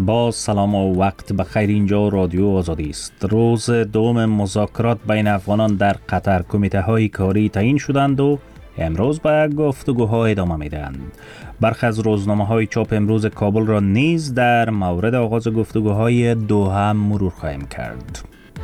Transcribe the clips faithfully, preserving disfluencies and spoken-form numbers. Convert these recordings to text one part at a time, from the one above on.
با سلام و وقت بخیر. اینجا رادیو آزادی است. روز دوم مذاکرات بین افغانان در قطر، کمیته های کاری تعیین شدند و امروز به گفتگوها ادامه میدهند. برخی از روزنامه های چاپ امروز کابل را نیز در مورد آغاز گفتگوهای دوحه مرور خواهیم کرد.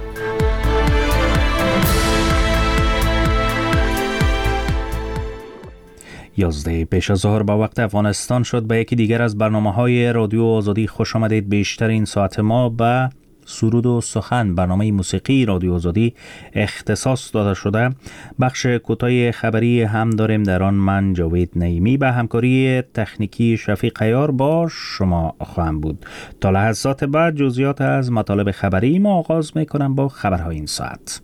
یازده پیش از ظهر با وقت افغانستان شد. به یکی دیگر از برنامه‌های رادیو آزادی خوش آمدید. بیشتر این ساعت ما به سرود و سخن، برنامه موسیقی رادیو آزادی اختصاص داده شده. بخش کوتاه خبری هم داریم، در آن من جاوید نعیمی به همکاری تکنیکی شفیق عیار با شما خواهم بود. تا لحظات بعد جزئیات از مطالب خبری ما آغاز می‌کنم با خبرهای این ساعت.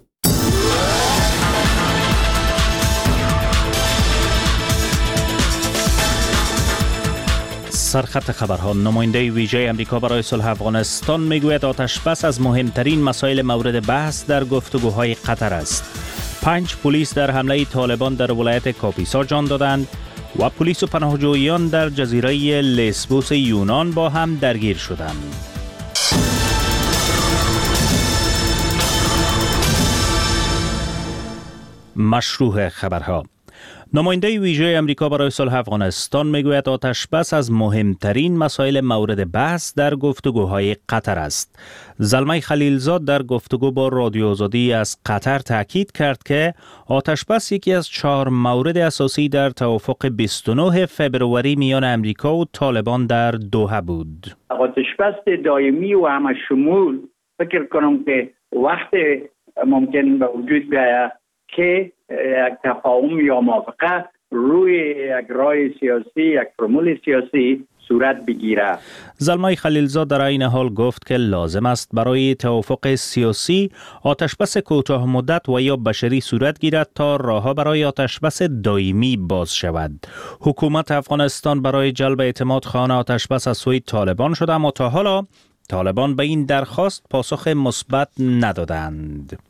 سرخط خبرها. نماینده ویژه امریکا برای صلح افغانستان میگوید آتش بس از مهمترین مسائل مورد بحث در گفتگوهای قطر است. پنج پلیس در حمله طالبان در ولایت کاپیسا جان دادند و پلیس و پناهجویان در جزیره لسبوس یونان با هم درگیر شدند. مشروع خبرها. نماینده ویژه امریکا برای صلح افغانستان میگوید آتش بس از مهمترین مسائل مورد بحث در گفتگوهای قطر است. زلمه خلیلزاد در گفتگو با رادیو آزادی از قطر تاکید کرد که آتش بس یکی از چهار مورد اساسی در توافق بیست و نه فبروری میان امریکا و طالبان در دوحه بود. آتش بس دائمی و همه شمول فکر کنم که وقت ممکن به وجود بیاید که یک تفاهم یا موافقه روی یک راه سیاسی، یک فرمول سیاسی صورت بگیرد. زلمه خلیلزاد در این حال گفت که لازم است برای توافق سیاسی آتشبس کوتاه مدت و یا بشری صورت گیرد تا راهها برای آتشبس دائمی باز شود. حکومت افغانستان برای جلب اعتماد خواهان آتشبس از سوی طالبان شده، اما تا حالا طالبان به این درخواست پاسخ مثبت ندادند.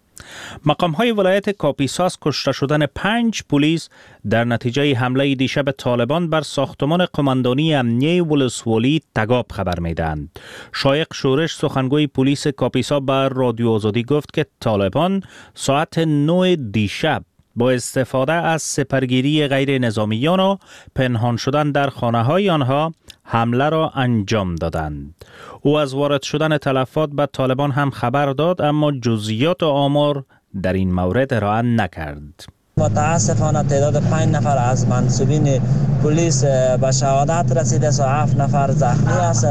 مقام‌های ولایت کاپیسا از کشته شدن پنج پلیس در نتیجه حمله دیشب طالبان بر ساختمان قماندانی امنیه ولسوالی تگاب خبر میدهند. شایق شورش، سخنگوی پلیس کاپیسا، بر رادیو آزادی گفت که طالبان ساعت نه دیشب با استفاده از سپرگیری غیر نظامیان و پنهان شدن در خانه‌های آنها حمله را انجام دادند. او از وارد شدن تلفات به طالبان هم خبر داد، اما جزئیات و آمار در این مورد ارائه نکرد. متاسفانه تعداد پنج نفر از منصوبین پلیس به شهادت رسیده و هفت نفر زخمی است.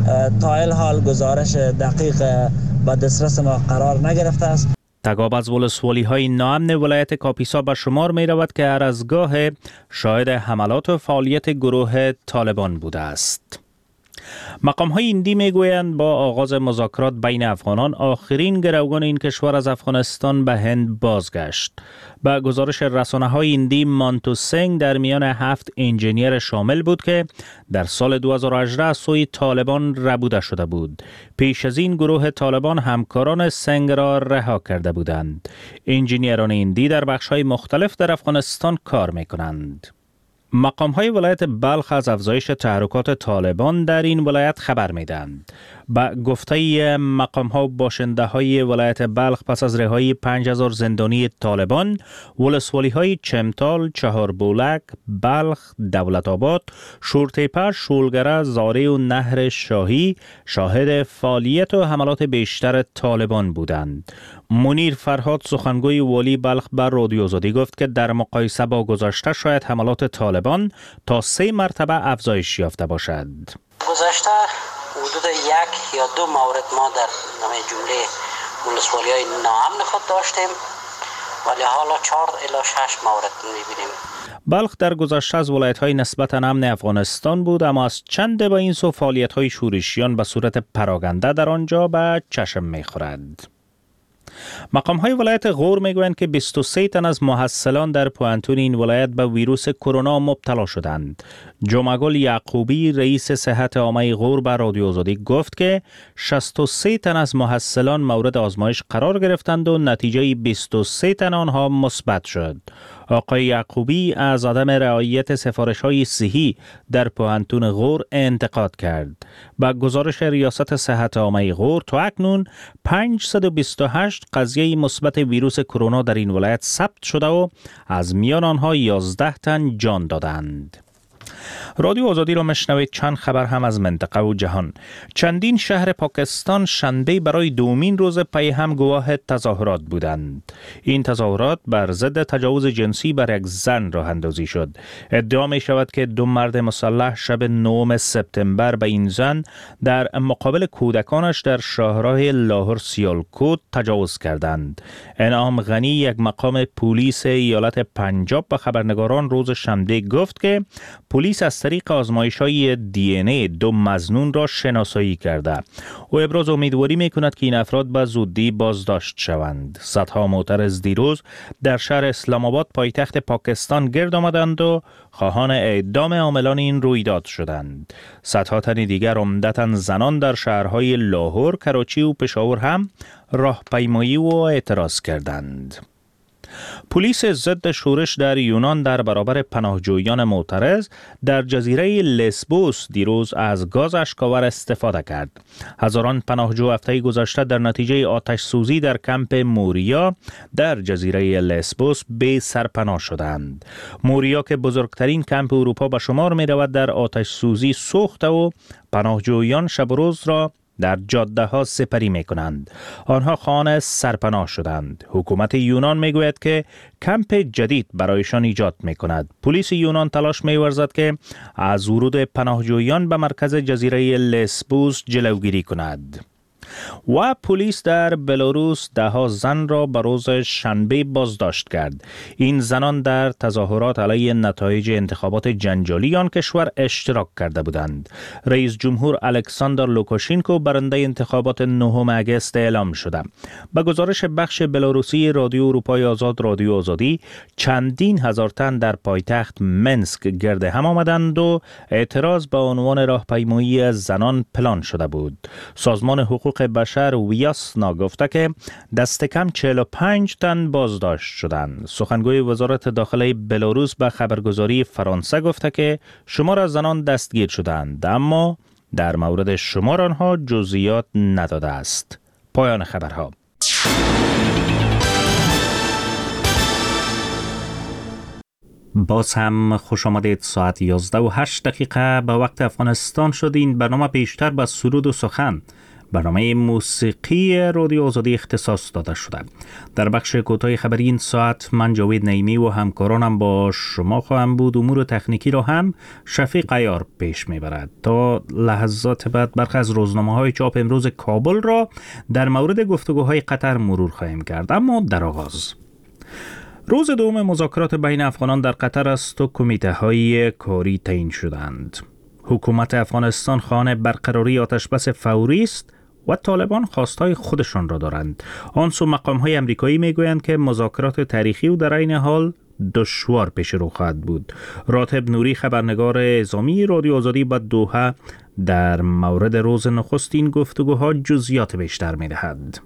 تا این حال گزارش دقیق به دسترس ما قرار نگرفته است. تگاب از ولسوالی های ناامن ولایت کاپیسا به شمار می رود که هر از گاه شاهد حملات و فعالیت گروه طالبان بوده است. مقام های هندی می گویند با آغاز مذاکرات بین افغانان آخرین گروگان این کشور از افغانستان به هند بازگشت. با گزارش رسانه های هندی، مانتو سنگ در میان هفت انجینیر شامل بود که در سال دو هزار و هجده از سوی طالبان ربوده شده بود. پیش از این گروه طالبان همکاران سنگ را رها کرده بودند. انجینیران هندی در بخش های مختلف در افغانستان کار می کنند. مقام های ولایت بلخ از افزایش تحرکات طالبان در این ولایت خبر میدهند. با گفته مقام ها باشنده های ولایت بلخ، پس از رهایی پنج هزار زندانی طالبان، ولسوالی های چمتال، چهاربولک، بلخ، دولت آباد، شورتیپه، شولگره، زاره و نهر شاهی شاهد فعالیت و حملات بیشتر طالبان بودند. منیر فرهاد، سخنگوی والی بلخ، بر رادیو آزادی گفت که در مقایسه با گذشته شاید حملات طالبان تا سه مرتبه افزایش یافته باشد. گذشته حدود یک یا دو مورد ما در نمای جمله ولسوالی‌های ناامن خود داشتیم، ولی حالا چهار الی شش مورد می‌بینیم. بلخ در گذشته از ولایت‌های نسبتاً امن افغانستان بود، اما از چند به این سو فعالیت‌های شورشیان به صورت پراگنده در آنجا به چشم می‌خورد. مقام های ولایت غور میگویند که بیست و سه تن از محصلان در پوهنتون این ولایت به ویروس کرونا مبتلا شدند. جمعگل یعقوبی، رئیس صحت عامه غور، به رادیو آزادی گفت که شصت و سه تن از محصلان مورد آزمایش قرار گرفتند و نتیجه بیست و سه تن آنها مثبت شد. آقای یعقوبی از عدم رعایت سفارش‌های صحی در پوهنتون غور انتقاد کرد. با گزارش ریاست صحت عامه غور تا اکنون پانصد و بیست و هشت قضیه مثبت ویروس کرونا در این ولایت ثبت شده و از میان آنها یازده تن جان دادند. رادیو آزادی را مشنوید. چند خبر هم از منطقه و جهان. چندین شهر پاکستان شنبه برای دومین روز پی هم گواه تظاهرات بودند. این تظاهرات بر ضد تجاوز جنسی بر یک زن راه اندازی شد. ادعا می شود که دو مرد مسلح شب نهم سپتامبر به این زن در مقابل کودکانش در شاهراه لاهور سیالکوت تجاوز کردند. انعام غنی، یک مقام پلیس ایالت پنجاب، به خبرنگاران روز شنبه گفت که پلیس از طریق آزمایش‌های دی ان ای دو مظنون را شناسایی کرده. او ابراز امیدواری می‌کند که این افراد به زودی بازداشت شوند. صدها معترض دیروز در شهر اسلام آباد پایتخت پاکستان گرد آمدند و خواهان اعدام عاملان این رویداد شدند. صدها تن دیگر عمدتاً زنان در شهرهای لاهور، کراچی و پشاور هم راهپیمایی و اعتراض کردند. پلیس ضد شورش در یونان در برابر پناهجویان معترض در جزیره لسبوس دیروز از گاز اشک‌آور استفاده کرد. هزاران پناهجو هفته گذشته در نتیجه آتش سوزی در کمپ موریا در جزیره لسبوس به سرپناه شدند. موریا که بزرگترین کمپ اروپا به شمار می رود در آتش سوزی سوخته و پناهجویان شب و روز را در جاده ها سپری می کنند. آنها خانه سرپناه شدند. حکومت یونان می گوید که کمپ جدید برایشان ایجاد می کند. پلیس یونان تلاش می ورزد که از ورود پناهجویان به مرکز جزیره لسبوس جلوگیری کند. و پلیس در بلاروس ده ها زن را به روز شنبه بازداشت کرد. این زنان در تظاهرات علیه نتایج انتخابات جنجالی آن کشور اشتراک کرده بودند. رئیس جمهور الکساندر لوکاشینکو برنده انتخابات نهم اگست اعلام شده. به گزارش بخش بلاروسی رادیو اروپای آزاد رادیو آزادی، چندین هزار تن در پایتخت منسک گرد هم آمدند و اعتراض به عنوان راهپیمایی زنان پلان شده بود. سازمان حقوق بشر ویاسنا گفته که دست کم چهل و پنج تن بازداشت شدند. سخنگوی وزارت داخلی بلاروس به خبرگزاری فرانسه گفته که شمار از زنان دستگیر شدند، اما در مورد شمار آنها جزئیات نداده است. پایان خبرها. باز هم خوش آمدید. ساعت یازده و هشت دقیقه به وقت افغانستان شد. این برنامه بیشتر به سرود و سخن، برنامه موسیقی رادیو آزادی اختصاص داده شده. در بخش کوتاه خبری این ساعت من جاوید نعیمی و همکارانم با شما خواهم بود. امور تکنیکی را هم شفیق عیار پیش میبرد. تا لحظات بعد برخی از روزنامه‌های چاپ امروز کابل را در مورد گفتگوهای قطر مرور خواهیم کرد. اما در آغاز روز دوم مذاکرات بین افغانان در قطر است و کمیته های کاری تعیین شدند. حکومت افغانستان خواهان برقراری آتشبس فوری است و طالبان خواستهای خودشان را دارند. آن سو مقام‌های امریکایی میگویند که مذاکرات تاریخی و در این حال دشوار پیش رو خواهد بود. راتب نوری، خبرنگار اعزامی رادیو آزادی با دوحه، در مورد روز نخست این گفتگوها جزئیات بیشتر می‌دهد.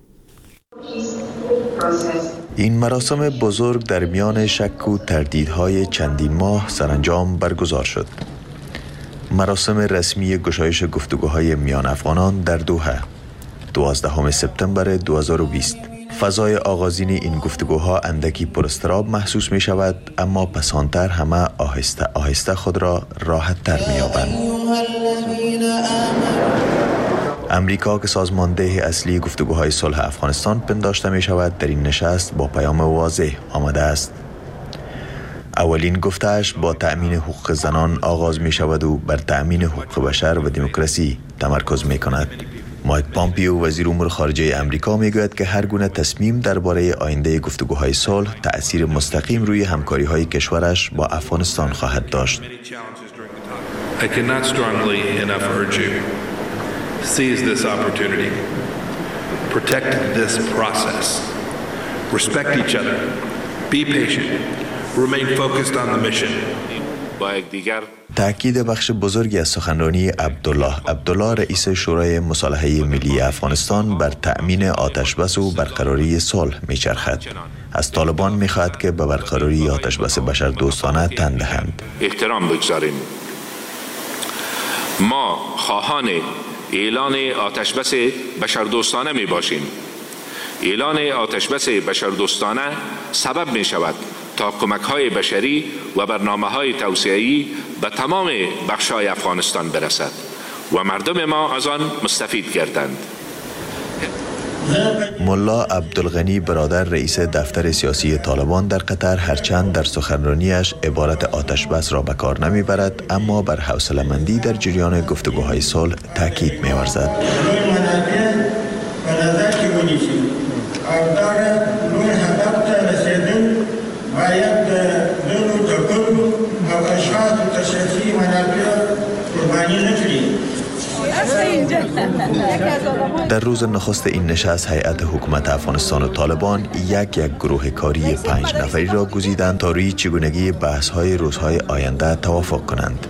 این مراسم بزرگ در میان شک و تردیدهای چندین ماه سرانجام برگزار شد. مراسم رسمی گشایش گفتگوهای میان افغانان در دوحه، دوازدهم سپتامبر دو هزار و بیست. فضای آغازین این گفتگوها اندکی پراضطراب محسوس می شود، اما پسانتر همه آهسته آهسته خود را راحت تر می یابند. امریکا که سازمانده اصلی گفتگوهای صلح افغانستان پنداشته می شود، در این نشست با پیام واضح آمده است. اولین گفتش با تأمین حقوق زنان آغاز می شود و بر تأمین حقوق بشر و دموکراسی تمرکز می کند. مایک پامپیو وزیر امور خارجه امریکا می گوید که هر گونه تصمیم درباره آینده گفتگوهای صلح تأثیر مستقیم روی همکاری های کشورش با افغانستان خواهد داشت. I cannot strongly enough urge you. Seize this opportunity. Protect this process. Respect each other. Be patient. Remain focused on the mission. تأکید بخش بزرگی از سخنرانی عبدالله عبدالله رئیس شورای مصالحه ملی افغانستان بر تأمین آتشبس و برقراری صلح می‌چرخد. از طالبان می‌خواهد که به برقراری آتش بس بشر دوستانه تن دهند. احترام بگذاریم. ما خواهان اعلان آتش بس بشر دوستانه می باشیم. اعلان آتش بس بشر دوستانه سبب می شود تا کمک های بشری و برنامه های توسعه‌ای به تمام بخش‌های افغانستان برسد و مردم ما از آن مستفید گردند. ملا عبدالغنی برادر رئیس دفتر سیاسی طالبان در قطر هرچند در سخنرانیش عبارت آتش بس را به کار نمیبرد، اما بر حوصله‌مندی در جریان گفتگوهای صلح تاکید می‌ورزد. در روز نخست این نشست هیئت حکومت افغانستان و طالبان یک یک گروه کاری پنج نفری را گزیدند تا روی چگونگی بحث‌های روزهای آینده توافق کنند.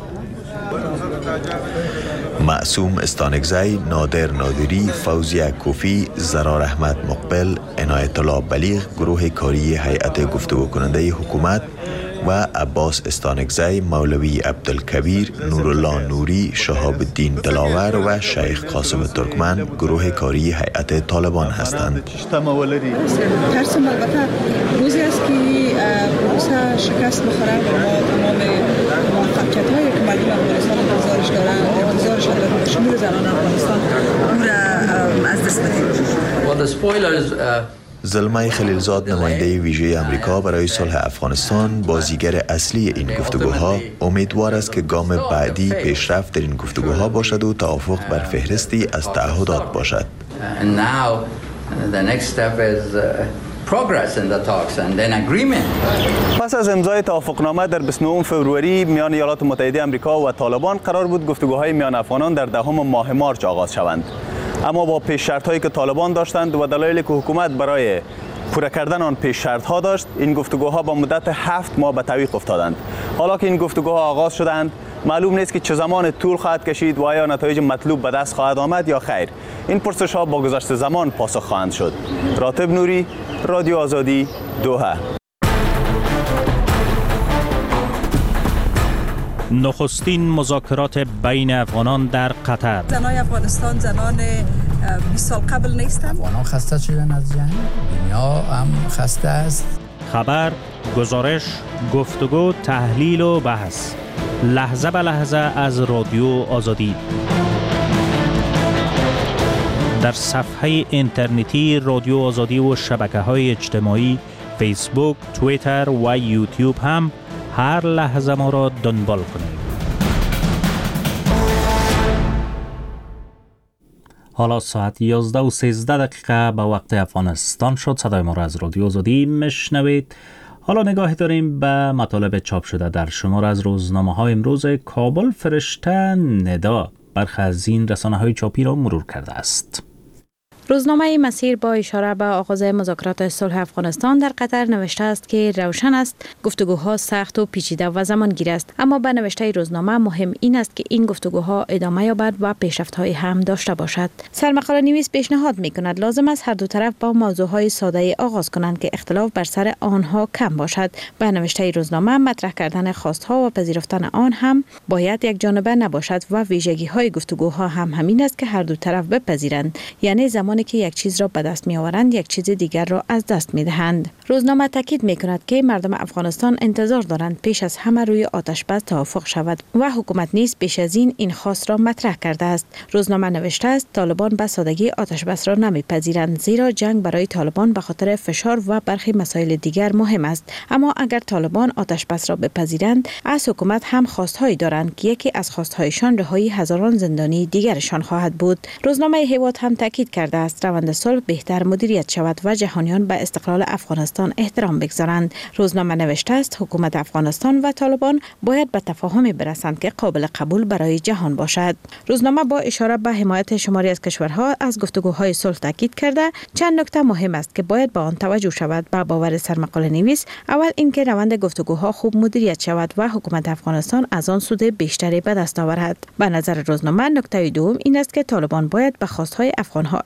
معصوم استانکزی، نادر نادری، فوزیه کوفی، زرار احمد مقبل، عنایت الله بلیغ گروه کاری هیئت گفتگو کننده حکومت و عباس استانکزی، مولوی عبدالکبیر، نورالله نوری، شهاب الدین دلاور و شیخ قاسم ترکمن گروه کاری هیئت طالبان هستند. ترسم البته روزی است که پروسه شکست بخوره و ما تمام موفقیت هایی که مردم افغانستان انتظارش دارند انتظارش دارند شمول زنان افغانستان اون را از دست بدهیم. زلمه خلیلزاد نماینده ویژه امریکا برای صلح افغانستان بازیگر اصلی این گفتگوها امیدوار است که گام بعدی پیشرفت در این گفتگوها باشد و توافق بر فهرستی از تعهدات باشد. پس از امضای توافقنامه در بیست و نهم فوریه میان ایالات متحده آمریکا و طالبان قرار بود گفتگوهای میان افغانان در دهم ماه مارس آغاز شوند. اما با پیش شرط هایی که طالبان داشتند و دلایلی که حکومت برای پورا کردن آن پیش شرط ها داشت، این گفتگوها با مدت هفت ماه به تعویق افتادند. حالا که این گفتگوها آغاز شدند، معلوم نیست که چه زمان طول خواهد کشید و آیا نتایج مطلوب به دست خواهد آمد یا خیر. این پرسش ها با گذشت زمان پاسخ خواهند شد. راتب نوری، رادیو آزادی، دوحه. نخستین مذاکرات بین افغانان در قطر. زنان افغانستان زنان بیست سال قبل نیستند. افغانان خسته شدن از جنگ، دنیا هم خسته است. خبر، گزارش، گفتگو، تحلیل و بحث. لحظه به لحظه از رادیو آزادی. در صفحه اینترنتی رادیو آزادی و شبکه‌های اجتماعی فیسبوک، توییتر و یوتیوب هم هر لحظه ما را دنبال کنید. حالا ساعت یازده و سیزده دقیقه به وقت افغانستان شد. صدای ما را از رادیو آزادی میشنوید. حالا نگاهی داریم به مطالب چاپ شده در شمار از روزنامه های امروز. کابل فرشته ندا برخی از این رسانه های چاپی را مرور کرده است. روزنامه مسیر با اشاره به آغاز مذاکرات صلح افغانستان در قطر نوشته است که روشن است گفتگوها سخت و پیچیده و زمانگیر است، اما به نوشته روزنامه مهم این است که این گفتگوها ادامه یابد و پیشرفت‌های هم داشته باشد. سرمقاله نویس پیشنهاد می‌کند لازم است هر دو طرف با موضوعهای ساده‌ای آغاز کنند که اختلاف بر سر آنها کم باشد. به نوشته روزنامه مطرح کردن خواست‌ها و پذیرفتن آن هم باید یک جانبه نباشد و ویژگی‌های گفتگوها هم همین است که هر دو طرف بپذیرند، یعنی زمان که یک چیز را به دست می آورند یک چیز دیگر را از دست می دهند. روزنامه تاکید می کند که مردم افغانستان انتظار دارند پیش از همه روی آتش بس توافق شود و حکومت نیز پیش از این این خواست را مطرح کرده است. روزنامه نوشته است طالبان به سادگی آتش بس را نمیپذیرند، زیرا جنگ برای طالبان به خاطر فشار و برخی مسائل دیگر مهم است. اما اگر طالبان آتش بس را بپذیرند، از حکومت هم خواستهایی دارند که یکی از خواستهایشان رهایی هزاران زندانی دیگرشان خواهد بود. روزنامه هیواد هم تاکید کرده است روند صلح بهتر مدیریت شود و جهانیان به استقلال افغانستان احترام بگذارند. روزنامه نوشته است حکومت افغانستان و طالبان باید به تفاهمی برسند که قابل قبول برای جهان باشد. روزنامه با اشاره به حمایت شماری از کشورها از گفتگوهای صلح تاکید کرده چند نکته مهم است که باید به آن توجه شود. با باور سرمقاله نویس، اول اینکه روند گفتگوها خوب مدیریت شود و حکومت افغانستان از آن سود بیشتری به دست آورد. به نظر روزنامه نکته دوم این است که طالبان باید به خواستهای افغانها